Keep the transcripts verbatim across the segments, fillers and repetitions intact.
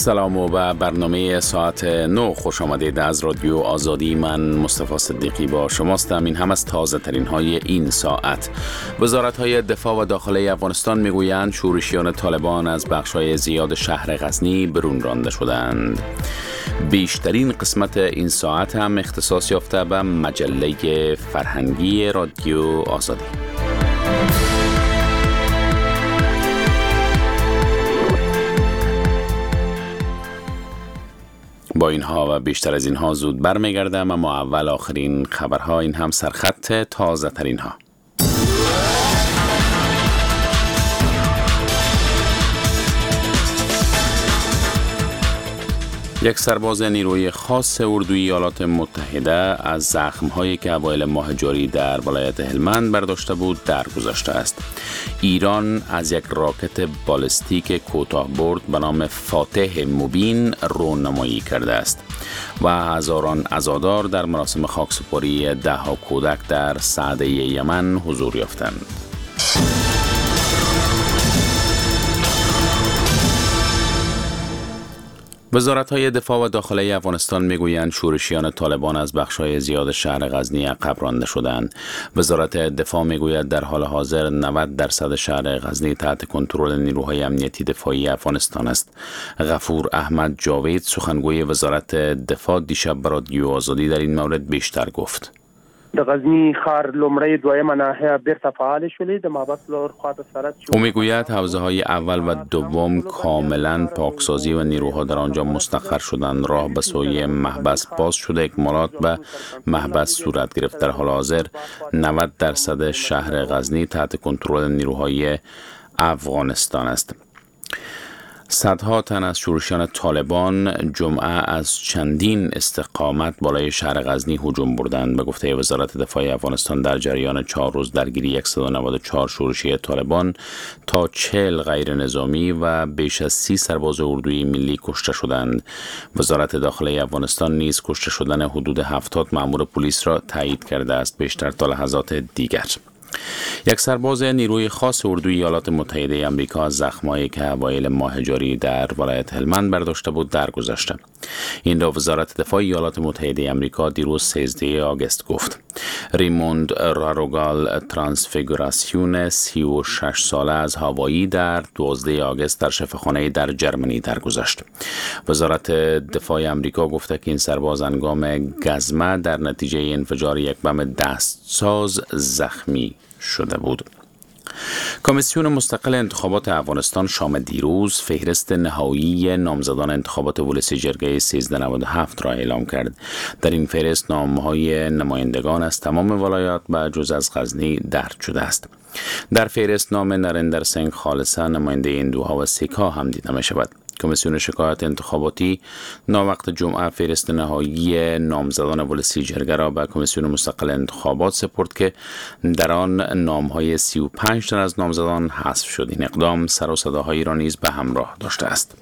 سلام و به برنامه ساعت نه خوش آمدید. از رادیو آزادی من مصطفی صدیقی با شماستم. این هم از تازه ترین های این ساعت. وزارت های دفاع و داخلی افغانستان میگویند شورشیان طالبان از بخش‌های زیاد شهر غزنی برون رانده شدند. بیشترین قسمت این ساعت هم اختصاص یافته به مجله فرهنگی رادیو آزادی. با اینها و بیشتر از اینها زود برمیگردم، اما اول آخرین خبرها، این هم سرخط تازه ترین ها. یک سرباز نیروی خاص اردوی ایالات متحده از زخم‌هایی که اوایل ماه جاری در ولایت هلمند برداشته بود درگذشته است. ایران از یک راکت بالستیک کوتاه برد به نام فاتح مبین رونمایی کرده است و هزاران عزادار در مراسم خاکسپاری ده ها کودک در صعده یمن حضور یافتند. وزارت‌های دفاع و داخلی افغانستان میگویند شورشیان طالبان از بخش‌های زیاد شهر غزنی عقب رانده شدند. وزارت دفاع میگوید در حال حاضر نود درصد شهر غزنی تحت کنترل نیروهای امنیتی دفاعی افغانستان است. غفور احمد جاوید سخنگوی وزارت دفاع دیشب به رادیو آزادی در این مورد بیشتر گفت. د غزنی ښار لومړی دویمه ناحیه بیرته فعال شولې د مابس لور خواته سرت. او میگوید حوزه های اول و دوم کاملا پاکسازی و نیروها در آنجا مستقر شدند. راه به سوی محبس باز شده، اکمالات به محبس صورت گرفت. در حال حاضر نود درصد شهر غزنی تحت کنترل نیروهای افغانستان است. صدها تن از شورشیان طالبان جمعه از چندین استقامت بالای شهر غزنی هجوم بردند. به گفته وزارت دفاع افغانستان در جریان چهار روز درگیری صد و نود و چهار شورشی طالبان تا چهل غیر نظامی و بیش از سی سرباز اردوی ملی کشته شدند. وزارت داخلی افغانستان نیز کشته شدن حدود هفتاد مأمور پلیس را تایید کرده است. بیشتر تا لحظات دیگر. یک سرباز نیروی خاص اردوی ایالات متحده آمریکا از زخمایی که اوایل ماه جاری در ولایت هلمند برداشته بود درگذشته. این را وزارت دفاع ایالات متحده آمریکا دیروز سیزده آگوست گفت. ریموند راروگال ترانسفیگوراسیون سی و شش ساله از هاوایی در دوازده آگوست در شفاخانه در جرمنی درگذشت. وزارت دفاع آمریکا گفته که این سرباز هنگام گزمه در نتیجه انفجار یک بم دستساز زخمی شده بود. کمیسیون مستقل انتخابات افغانستان شام دیروز فهرست نهایی نامزدان انتخابات ولسی جرگه سیزده نود و هفت را اعلام کرد. در این فهرست نامهای نمایندگان از تمام ولایات به جز از غزنی درج شده است. در فهرست نام نریندر سنگ خالصه نماینده هندوها و سیکها هم دیده می شود. کمیسیون شکایت انتخاباتی ناوقت جمعه فهرست نهایی نامزدان ولسی جرگه را به کمیسیون مستقل انتخابات سپرد که در آن نامهای سی و پنج تن از نامزدان حذف شد. این اقدام سر و صداهایی را نیز به همراه داشته است.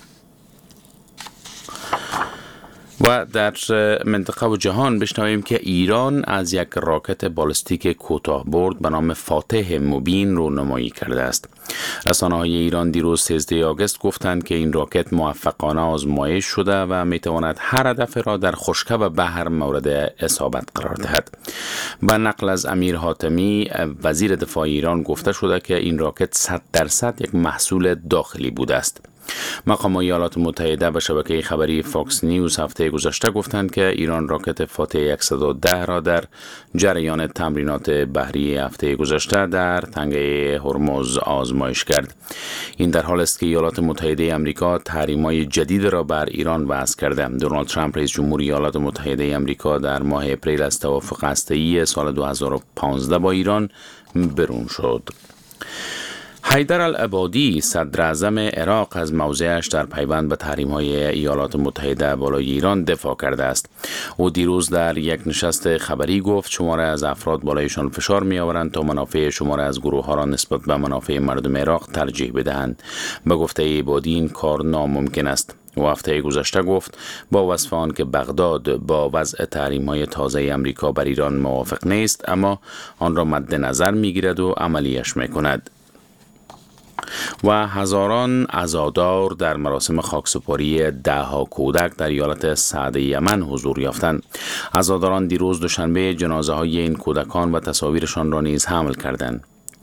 و در منطقه و جهان بشنویم که ایران از یک راکت بالستیک کوتاه برد به نام فاتح مبین رونمایی کرده است. رسانه‌های ایران دیروز سیزده آگوست گفتند که این راکت موفقانه آزمایش شده و میتواند هر هدف را در خشکی و بحر مورد اصابت قرار دهد. به نقل از امیر حاتمی وزیر دفاع ایران گفته شده که این راکت صد درصد یک محصول داخلی بوده است. مقام ایالات متحده به شبکه خبری فاکس نیوز هفته گذشته گفتند که ایران راکت فاتح صد و ده را در جریان تمرینات بحری هفته گذشته در تنگه هرمز آزمایش کرد. این در حال است که ایالات متحده آمریکا تحریم‌های جدید را بر ایران وضع کرده. دونالد ترامپ رئیس جمهوری ایالات متحده آمریکا در ماه اپریل از توافق هسته‌ای سال دو هزار و پانزده با ایران برون شد. حیدر العبادی صدر اعظم عراق از موضعش در پیوند به تحریم‌های ایالات متحده بالای ایران دفاع کرده است. او دیروز در یک نشست خبری گفت شماره از افراد بالایشان فشار می‌آورند تا منافع شماره از گروه‌ها را نسبت به منافع مردم عراق ترجیح بدهند. به گفته عبادی این کار ناممکن است. و هفته گذشته گفت با وصف آن که بغداد با وضع تحریم‌های تازه امریکا بر ایران موافق نیست، اما آن را مد نظر می‌گیرد و عملیش می‌کند. و هزاران عزادار در مراسم خاکسپاری دهها کودک در ایالت سعد یمن حضور یافتند. عزاداران دیروز دوشنبه جنازه های این کودکان و تصاویرشان را نیز حمل کردند.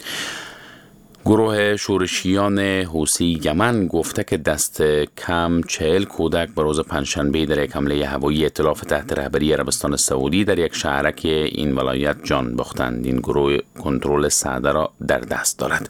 گروه شورشیان حوثی یمن گفته که دست کم چهل کودک به روز پنجشنبه در یک حمله هوایی ائتلاف تحت رهبری عربستان سعودی در یک شهرک این ولایت جان باختند. این گروه کنترل سعده را در دست دارد.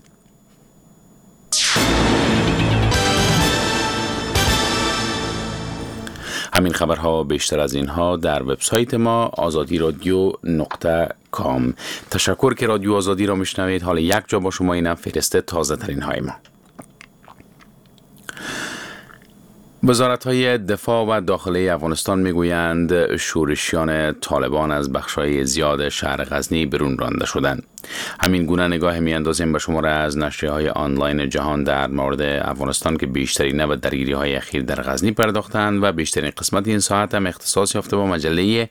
همین خبرها بیشتر از اینها در وبسایت ما آزادی رادیو نقطه کام. تشکر که رادیو آزادی را میشنوید. حالا یک جا با شما اینم فهرست تازه ترین های ما. وزارت‌های دفاع و داخلی افغانستان میگویند شورشیان طالبان از بخش‌های زیاد شهر غزنی برون رانده شدند. همین گونه نگاه می‌اندازیم به شماره از نشریه‌های آنلاین جهان در مورد افغانستان که بیشترین به درگیری‌های اخیر در غزنی پرداختند و بیشترین قسمت این ساعت هم اختصاص یافته با مجله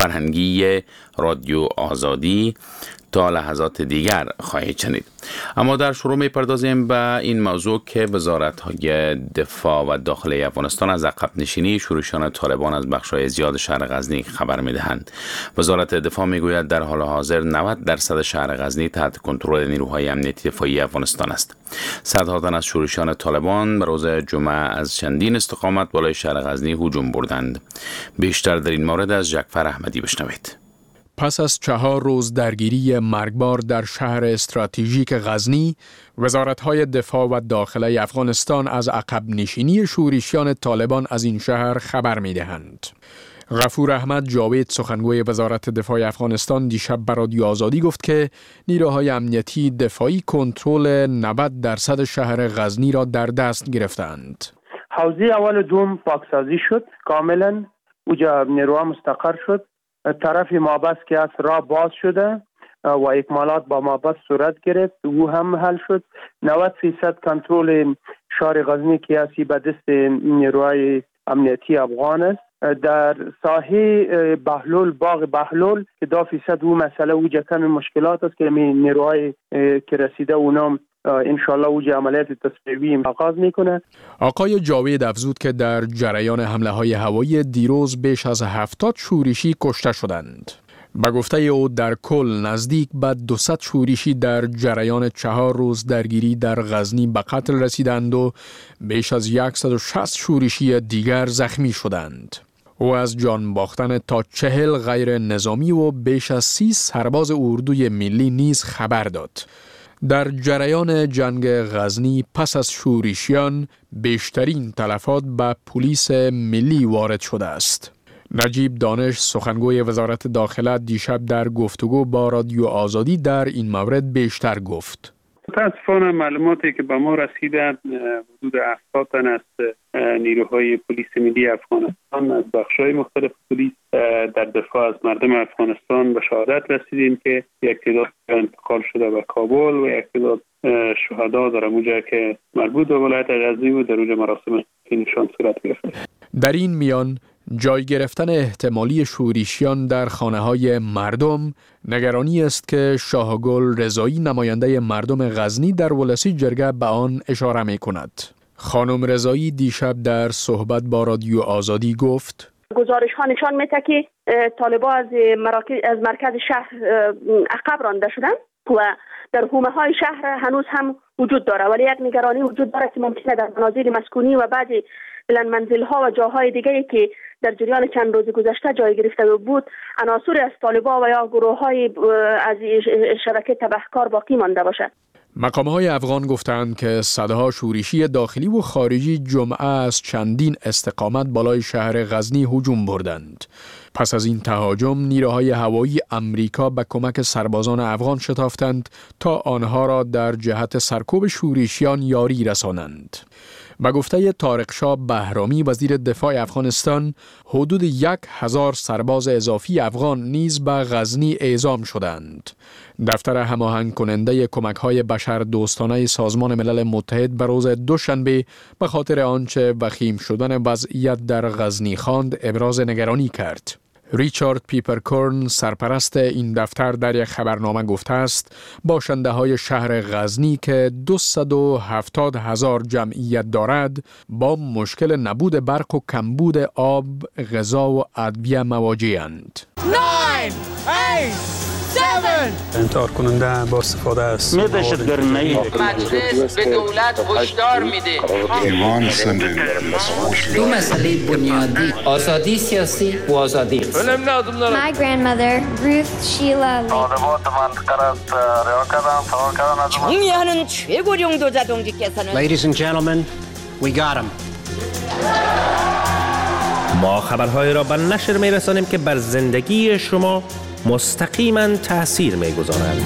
فرهنگی رادیو آزادی. تا لحظات دیگر خواهید شنید. اما در شروع می‌پردازیم به این موضوع که وزارت‌های دفاع و داخلی افغانستان از عقب نشینی شورشیان طالبان از بخش‌های زیاد شهر غزنی خبر می‌دهند. وزارت دفاع می‌گوید در حال حاضر نود درصد شهر غزنی تحت کنترل نیروهای امنیتی دفاعی افغانستان است. صدها تن از شورشیان طالبان به روز جمعه از چندین استقامت بالای شهر غزنی هجوم بردند. بیشتر در این مورد از جعفر احمدی بشنوید. پس از چهار روز درگیری مرگبار در شهر استراتژیک غزنی، وزارت‌های دفاع و داخلی افغانستان از عقب نشینی شورشیان طالبان از این شهر خبر می‌دهند. غفور احمد جاوید سخنگوی وزارت دفاع افغانستان دیشب به رادیو آزادی گفت که نیروهای امنیتی دفاعی کنترل نود درصد شهر غزنی را در دست گرفتند. حوزه اول دوم پاکسازی شد، کاملا اوجا نیروها مستقر شد. طرف مابس که از راه باز شده و اکمالات با مابس صورت گرفت، او هم حل شد. نود فیصد کنترل شهر غزنی که اسی به دست نیروهای امنیتی افغان است. در ساحه بهلول، باغ بهلول که دو فیصد او مسئله اوجا کم مشکلات است که نیروهای که رسیده اونام انشالله اوج عملیات تصفیه‌ای آغاز میکنه. آقای جاوید افزود که در جریان حمله های هوایی دیروز بیش از هفتاد شورشی کشته شدند. به گفته او در کل نزدیک به دویست شورشی در جریان چهار روز درگیری در غزنی به قتل رسیدند و بیش از صد و شصت شورشی دیگر زخمی شدند. او از جان باختن تا چهل غیر نظامی و بیش از سی سرباز اردوی ملی نیز خبر داد. در جریان جنگ غزنی پس از شورشیان بیشترین تلفات به پلیس ملی وارد شده است. نجیب دانش سخنگوی وزارت داخله دیشب در گفتگو با رادیو آزادی در این مورد بیشتر گفت. متاسفانه معلوماتی که به ما رسیده حدود هفتاد تن از نیروهای پلیس ملی افغانستان از بخش‌های مختلف پلیس در دفاع از مردم افغانستان به شهادت رسیدیم که یک تعداد انتقال شده به کابل و یک تعداد شهدا در اونجا که مربوط به ولایت غزنی و در اونجا مراسم نشان صورت گرفته. در این میان جای گرفتن احتمالی شورشیان در خانه‌های مردم نگرانی است که شاهگل رضایی نماینده مردم غزنی در ولسی جرگه به آن اشاره می‌کند. خانم رضایی دیشب در صحبت با رادیو آزادی گفت: گزارش ها نشان میده که طالبان از مراکز از مرکز شهر عقب رانده شدند و در حومه های شهر هنوز هم وجود داره، ولی یک نگرانی وجود داره که ممکنه در منازل مسکونی و بعضی بلند منزل ها و جاهای دیگری که در جریان چند روز گذشته جای گرفته بود عناصری از طالبان و یا گروه های از شبکه تبهکار باقی مانده باشد. مقام‌های افغان گفتند که صدها شورشی داخلی و خارجی جمعه از چندین استقامت بالای شهر غزنی هجوم بردند. پس از این تهاجم نیروهای هوایی امریکا به کمک سربازان افغان شتافتند تا آنها را در جهت سرکوب شورشیان یاری رسانند. به گفته طارق شاه بهرامی وزیر دفاع افغانستان، حدود یک هزار سرباز اضافی افغان نیز به غزنی اعزام شدند. دفتر هماهنگ کننده کمک‌های بشردوستانه سازمان ملل متحد به روز دوشنبه به خاطر آنچه وخیم شدن وضعیت در غزنی خواند ابراز نگرانی کرد. ریچارد پیپرکورن سرپرست این دفتر در یک خبرنامه گفته است باشنده های شهر غزنی که دویست و هفتاد هزار جمعیت دارد با مشکل نبود برق و کمبود آب، غذا و ادویه مواجه‌اند. انتحار کننده با استفاده از مجلس به دولت هشدار میده دو مسئله بنیادی آزادی سیاسی و آزادی My grandmother Ruth Sheila 정의하는 최고령도 자동직께서는 Ladies and gentlemen, we got him. ما خبرهای را به نشر می‌رسانیم که بر زندگی شما مستقیما تأثیر می‌گذارند.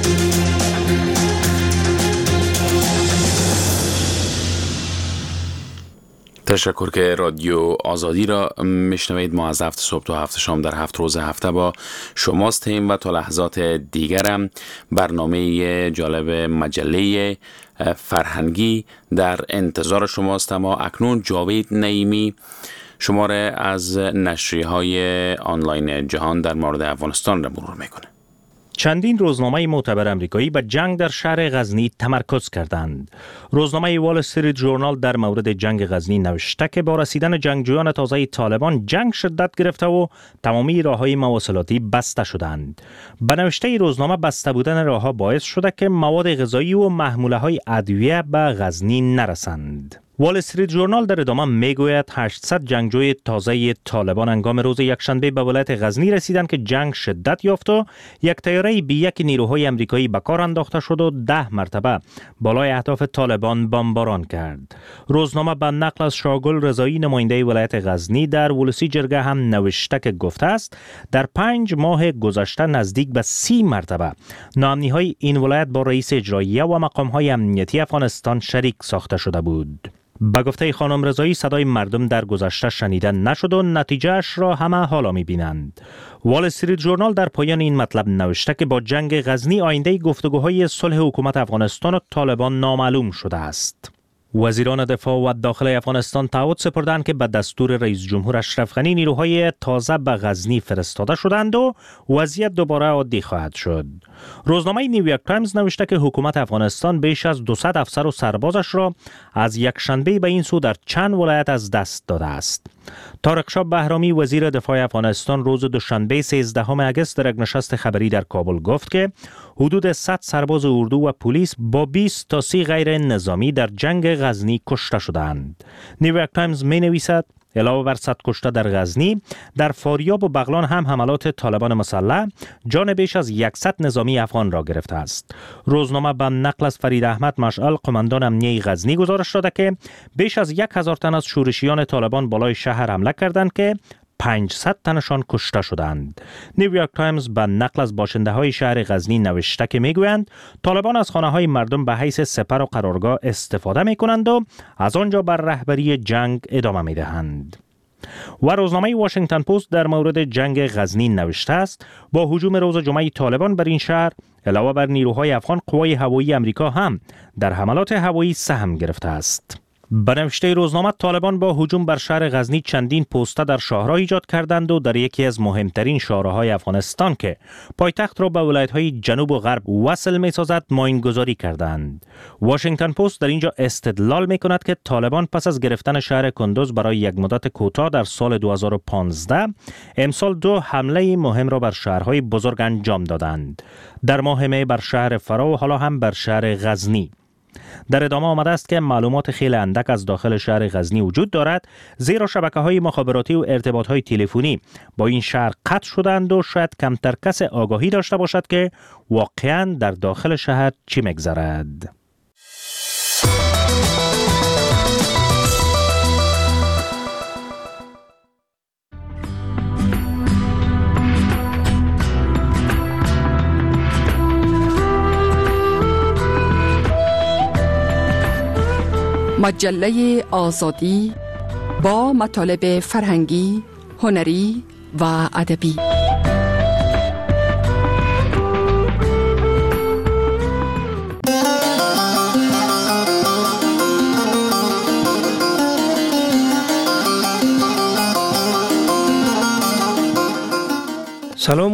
تشکر که رادیو آزادی را میشنوید. ما از هفت صبح تا هفت شام در هفت روز هفته با شماستیم و تا لحظات دیگرم برنامه جالب مجله فرهنگی در انتظار شماست. اما اکنون جاوید نعیمی شماره از نشریه‌های آنلاین جهان در مورد افغانستان را مرور میکنه. چندین روزنامه معتبر امریکایی به جنگ در شهر غزنی تمرکز کردند. روزنامه وال استریت ژورنال در مورد جنگ غزنی نوشته که با رسیدن جنگجویان تازه طالبان جنگ شدت گرفته و تمامی راههای مواصلاتی بسته شدند. به نوشته روزنامه بسته بودن راهها باعث شده که مواد غذایی و محموله‌های ادویه به غزنی نرسند. وال استریت ژورنال در ادامه میگوید هشتصد جنگجوی تازه طالبان هنگام روز یکشنبه به ولایت غزنی رسیدند که جنگ شدت یافت و یک طیاره بی یک نیروهای امریکایی به کار انداخته شد و ده مرتبه بالای اهداف طالبان بمباران کرد. روزنامه به نقل از شاگل رضایی نماینده ولایت غزنی در ولسی جرگه هم نوشته که گفته است در پنج ماه گذشته نزدیک به سی مرتبه ناامنی‌های این ولایت با رئیس اجراییه و مقام‌های امنیتی افغانستان شریک ساخته شده بود. به گفته خانم رضایی صدای مردم در گذشته شنیده نشد و نتیجهش را همه حالا می‌بینند. وال استریت ژورنال در پایان این مطلب نوشته که با جنگ غزنی آینده گفتگوهای صلح حکومت افغانستان و طالبان نامعلوم شده است. وزیران دفاع و داخلی افغانستان تعهد سپردند که به دستور رئیس جمهور اشرف غنی نیروهای تازه به غزنی فرستاده شدند و وضعیت دوباره عادی خواهد شد. روزنامه نیویورک تایمز نوشته که حکومت افغانستان بیش از دویست افسر و سربازش را از یک شنبه به این سو در چند ولایت از دست داده است. طارق شاه بهرامی وزیر دفاع افغانستان روز دوشنبه سیزدهم اگست در یک نشست خبری در کابل گفت که حدود صد سرباز اردو و پلیس با بیست تا سی غیر نظامی در جنگ غزنی کشته شدند. نیویورک تایمز می نویسد علاوه بر صد کشته در غزنی، در فاریاب و بغلان هم حملات طالبان مسلح جان بیش از صد نظامی افغان را گرفته است. روزنامه به نقل از فرید احمد مشعل قماندان امنیه غزنی گزارش داده که بیش از یک هزار تن از شورشیان طالبان بالای شهر حمله کردند که پانصد تنشان کشته شدند. نیویورک تایمز به نقل از باشنده های شهر غزنی نوشته که میگویند طالبان از خانه های مردم به حیث سپر و قرارگاه استفاده می کنند و از آنجا بر رهبری جنگ ادامه می دهند. و روزنامه واشنگتن پست در مورد جنگ غزنی نوشته است با هجوم روز جمعه طالبان بر این شهر علاوه بر نیروهای افغان قوای هوایی امریکا هم در حملات هوایی سهم گرفته است. به نوشته روزنامه طالبان با هجوم بر شهر غزنی چندین پوسته در شهرها ایجاد کردند و در یکی از مهمترین شهرهای افغانستان که پایتخت را به ولایت‌های جنوب و غرب وصل می‌سازد ماین‌گذاری کردند. واشنگتن پست در اینجا استدلال می‌کند که طالبان پس از گرفتن شهر کندوز برای یک مدت کوتاه در سال دو هزار و پانزده امسال دو حمله مهم را بر شهرهای بزرگ انجام دادند. در ماه می بر شهر فرا و حالا هم بر شهر غزنی. در ادامه آمده است که معلومات خیلی اندک از داخل شهر غزنی وجود دارد، زیرا شبکه‌های مخابراتی و ارتباط‌های تلفنی با این شهر قطع شدند و شاید کمتر کس آگاهی داشته باشد که واقعاً در داخل شهر چی می‌گذرد. مجله آزادی با مطالب فرهنگی، هنری و ادبی. سلام